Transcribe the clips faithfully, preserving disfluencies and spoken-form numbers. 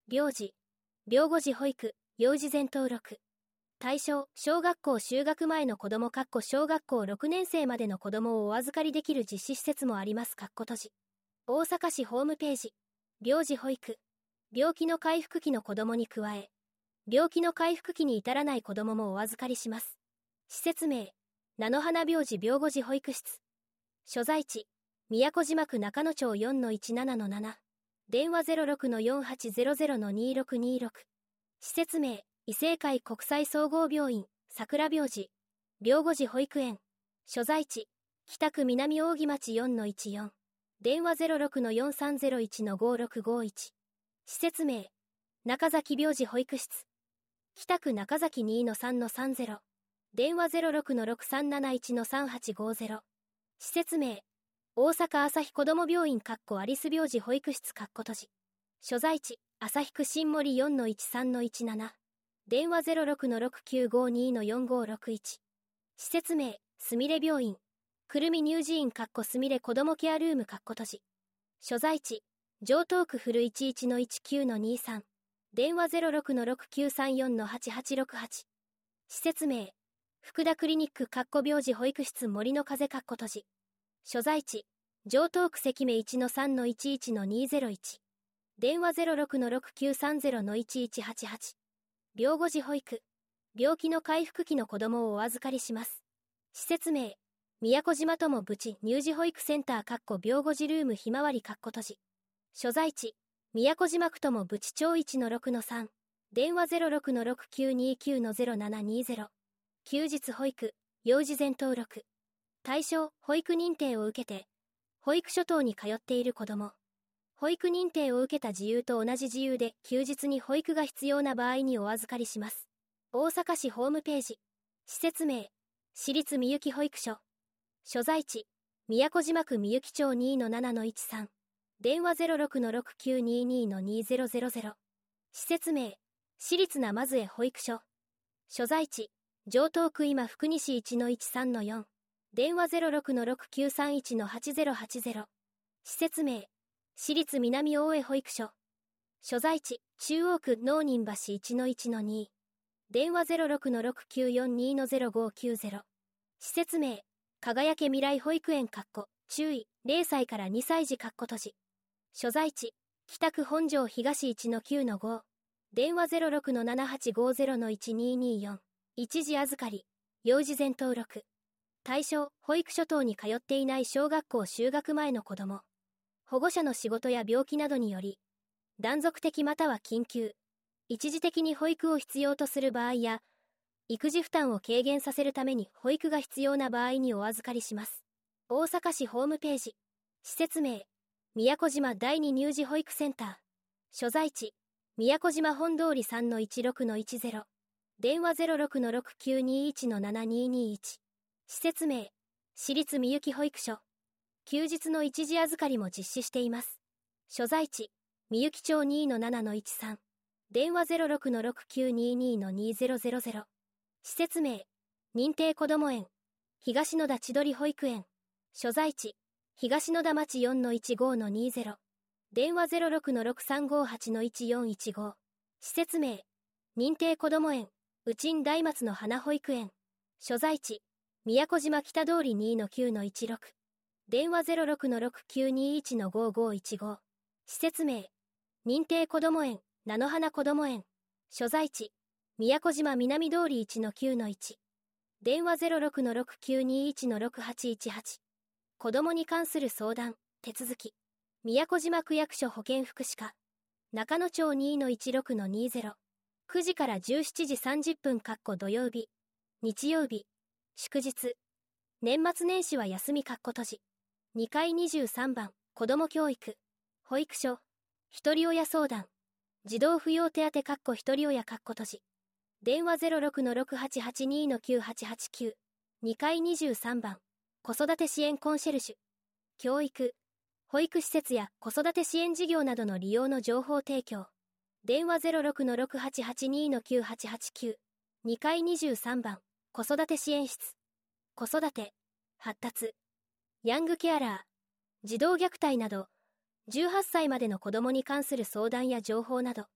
病児、病後児保育、幼児前登録。対象、小学校就学前の子ども小学校ろくねん生までの子どもをお預かりできる実施施設もあります閉じ。大阪市ホームページ、病児保育、病気の回復期の子どもに加え、病気の回復期に至らない子どももお預かりします。施設名、菜の花病児病後児保育室。所在地、宮古島区中野町 よんのいちななのなな。電話 ゼロろくのよんはちゼロゼロのにろくにろく。施設名、異性会国際総合病院、桜病児、病後児保育園。所在地、北区南扇町 よんのいちよん。電話 ゼロろくのよんさんゼロいちのごろくごいち。施設名、中崎病児保育室。北区中崎 にのさんのさんゼロ。電話 ゼロろくのろくさんなないちのさんはちごゼロ。施設名、大阪朝日子ども病院アリス病児保育室閉じ。所在地、旭区新森 よんのいちさんのいちなな。電話 ゼロろくのろくきゅうごにのよんごろくいち。施設名、すみれ病院。くるみ乳児院すみれ子どもケアルーム閉じ。所在地、城東区古いちいちのいちきゅうのにさん。電話 ゼロろくのろくきゅうさんよんのはちはちろくはち。施設名、福田クリニック病児保育室森の風閉じ。所在地、城東区関目 いちのさんのいちいちのにゼロいち。電話 ゼロろくのろくきゅうさんゼロのいちいちはちはち。病後児保育、病気の回復期の子どもをお預かりします。施設名、宮古島友ぶち乳児保育センター病後児ルームひまわり閉じ。所在地、宮古島区友ぶち町 いちのろくのさん。電話 ゼロろくのろくきゅうにきゅうのゼロななにゼロ。休日保育、幼児前登録。対象、保育認定を受けて、保育所等に通っている子ども。保育認定を受けた自由と同じ自由で休日に保育が必要な場合にお預かりします。大阪市ホームページ。施設名、市立みゆき保育所。所在地、宮古島区みゆき町 にのななのいちさん。電話 ゼロろくのろくきゅうににのにゼロゼロゼロ。施設名、市立生津江保育所。所在地、城東区今福西 いちのいちさんのよん。電話 ゼロろくのろくきゅうさんいちのはちゼロはちゼロ。施設名、市立南大江保育所。所在地、中央区能仁橋 いちのいちのに。電話 ゼロろくのろくきゅうよんにのゼロごきゅうゼロ。施設名、輝け未来保育園注意、れいさいからにさい児閉じ。所在地、北区本庄東 いちのきゅうのご。電話 ゼロろくのななはちごゼロのいちにによん。一時預かり、幼児前登録。対象、保育所等に通っていない小学校就学前の子ども。保護者の仕事や病気などにより、断続的または緊急、一時的に保育を必要とする場合や、育児負担を軽減させるために保育が必要な場合にお預かりします。大阪市ホームページ。施設名、宮古島第二乳児保育センター。所在地、宮古島本通り さんのいちろくのいちゼロ。電話 ゼロろくのろくきゅうにいちのななににいち。施設名、市立みゆき保育所。休日の一時預かりも実施しています。所在地、みゆき町 にのななのいちさん。電話 ゼロろくのろくきゅうににのにゼロゼロゼロ。施設名、認定こども園、東野田千鳥保育園。所在地、東野田町 よんのいちごのにゼロ。電話 ゼロろくのろくさんごはちのいちよんいちご。施設名、認定こども園、宇鎮大松の花保育園。所在地、宮古島北通り にのきゅうのいちろく。電話 ゼロろくのろくきゅうにいちのごごいちご。施設名、認定こども園、菜の花こども園。所在地、宮古島南通り いちのきゅうのいち。電話 ゼロろくのろくきゅうにいちのろくはちいちはち。子どもに関する相談、手続き。宮古島区役所保健福祉課。中野町 にのいちろくのにゼロ。くじからじゅうしちじさんじゅっぷん土曜日。日曜日。祝日。年末年始は休み閉じ。にかいにじゅうさんばん、子ども教育。保育所。ひとり親相談。児童扶養手当ひとり親閉じ。電話 ゼロろくのろくはちはちにのきゅうはちはちきゅう。にかいにじゅうさんばん、子育て支援コンシェルジュ。教育。保育施設や子育て支援事業などの利用の情報提供。電話 ゼロろくのろくはちはちにのきゅうはちはちきゅう。にかいにじゅうさんばん、子育て支援室。子育て、発達。ヤングケアラー。児童虐待など、じゅうはっさいまでの子どもに関する相談や情報など、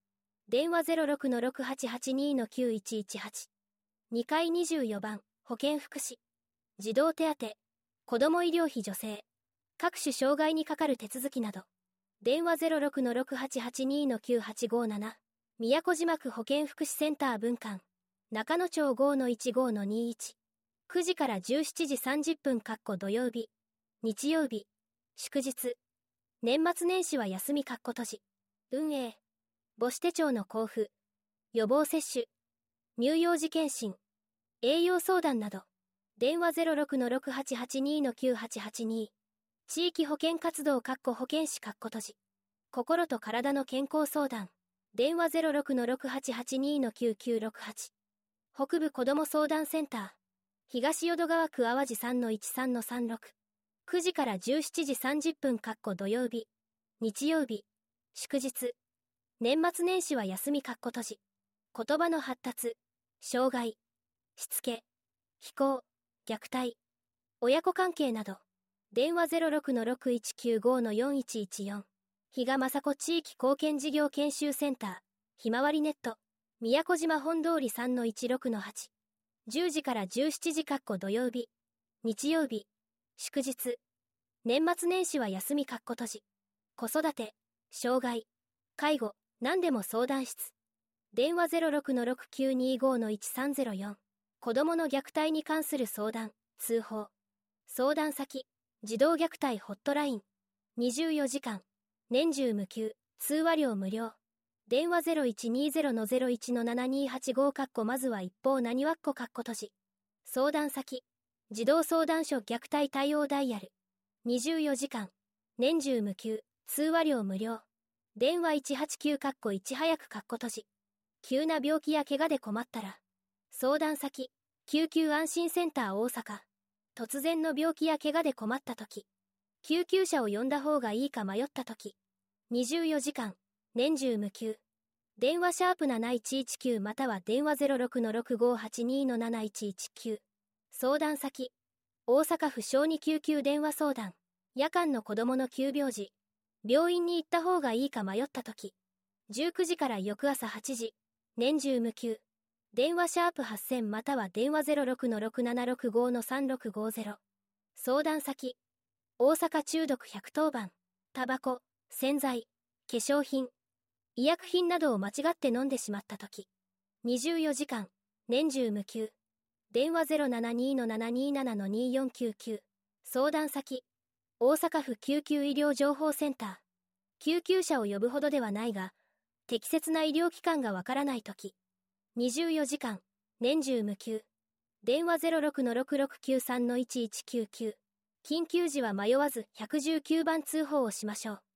電話 ゼロろくのろくはちはちにのきゅういちいちはち。にかいにじゅうよばん、保健福祉。児童手当、子ども医療費助成。各種障害にかかる手続きなど。電話 ゼロろくのろくはちはちにのきゅうはちごなな。宮古島区保健福祉センター分館。中野町 ごのいちごのにいち。くじからじゅうしちじさんじゅっぷん土曜日。日曜日。祝日。年末年始は休み閉じ。運営。母子手帳の交付。予防接種。乳幼児検診。栄養相談など。電話 ゼロろくのろくはちはちにのきゅうはちはちに。地域保健活動保健師閉じ。心と体の健康相談。電話 ゼロろくのろくはちはちにのきゅうきゅうろくはち。北部子ども相談センター。東淀川区淡路 さんのいちさんのさんろく。くじからじゅうしちじさんじゅっぷん土曜日。日曜日。祝日。年末年始は休み閉じ。言葉の発達。障害。しつけ。非行。虐待。親子関係など。電話 ゼロろくのろくいちきゅうごのよんいちいちよん。比嘉雅子地域貢献事業研修センター。ひまわりネット。宮古島本通り さんのいちろくのはち。じゅうじからじゅうしちじ土曜日。日曜日。祝日。年末年始は休み閉じ。子育て。障害。介護。何でも相談室。電話 ゼロろくのろくきゅうにごのいちさんゼロよん。子どもの虐待に関する相談、通報。相談先。児童虐待ホットライン。にじゅうよじかん。年中無休。通話料無料。電話 ゼロいちにゼロのゼロいちのななにはちごまずは一方なにわっこ閉じ。相談先。児童相談所虐待対応ダイヤル。にじゅうよじかん。年中無休。通話料無料。電話いちはちきゅういち早く閉じ。急な病気や怪我で困ったら。相談先。救急安心センター大阪。突然の病気や怪我で困ったとき。救急車を呼んだ方がいいか迷ったとき。にじゅうよじかん。年中無休。電話シャープなないちいちきゅうまたは電話 ゼロろくのろくごはちにのなないちいちきゅう。相談先。大阪府小児救急電話相談。夜間の子供の急病時。病院に行った方がいいか迷ったとき。じゅうくじから翌朝はちじ。年中無休。電話シャープはっせんまたは電話 ゼロろくのろくななろくごのさんろくごゼロ。相談先。大阪中毒ひゃくとおばん。タバコ、洗剤、化粧品、医薬品などを間違って飲んでしまったとき。にじゅうよじかん。年中無休。電話 ゼロななにのななにななのによんきゅうきゅう。相談先。大阪府救急医療情報センター。救急車を呼ぶほどではないが、適切な医療機関がわからないとき。にじゅうよじかん。年中無休。電話 ゼロろくのろくろくきゅうさんのいちいちきゅうきゅう。緊急時は迷わずいちいちきゅうばん通報をしましょう。